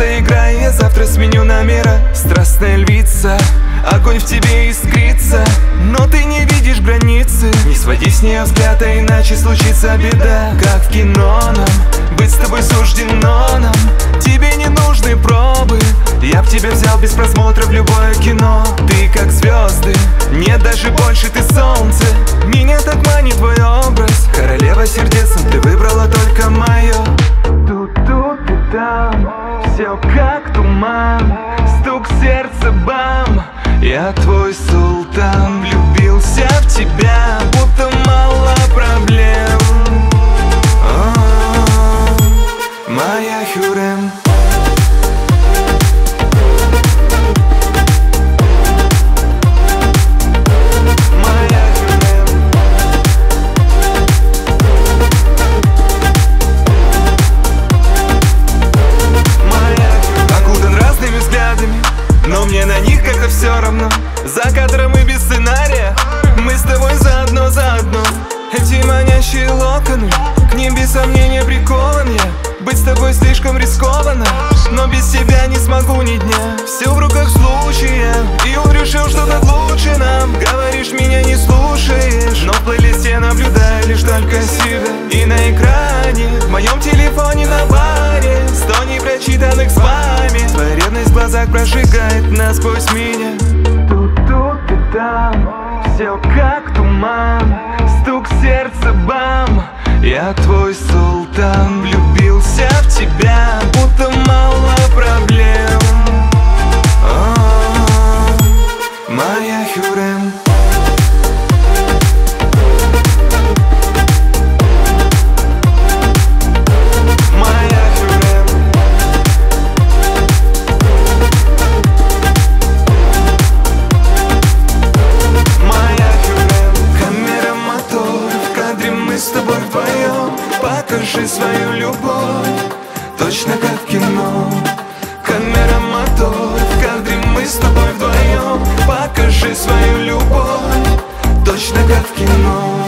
Просто играй, я завтра сменю номера. Страстная львица, огонь в тебе искрится, но ты не видишь границы. Не своди с нее взгляд, а иначе случится беда. Как в кино нам, быть с тобой суждено нам. Тебе не нужны пробы, я б тебя взял без просмотра в любое кино. Ты как звезды, нет, даже больше ты солнце. Меня так манит твой образ, королева сердец, но ты выбрала только мое. Тут и там, все как туман, стук сердца бам. Я твой султан, влюбился в тебя, будто мало проблем. Моя Хюррем. Но мне на них как-то все равно. За кадром и без сценария мы с тобой заодно. Эти манящие локоны, к ним без сомнения прикован я. Быть с тобой слишком рискованно, но без тебя не смогу ни дня. Все в руках случая, и он решил, что так лучше нам. Говоришь, меня не слушаешь, но в плейлисте наблюдаю лишь только себя. И на экране, в моем телефоне на баре 100 непрочитанных с вами. Твоя ревность в глазах прожигает насквозь меня. Тут и там, все как туман, стук сердца бам. Я твой султан, влюбился в тебя, будто мало проблем. Моя Хюррем. С тобой вдвоем, покажи свою любовь, точно как в кино. Камера, мотор, в кадре мы с тобой вдвоем, покажи свою любовь, точно как в кино.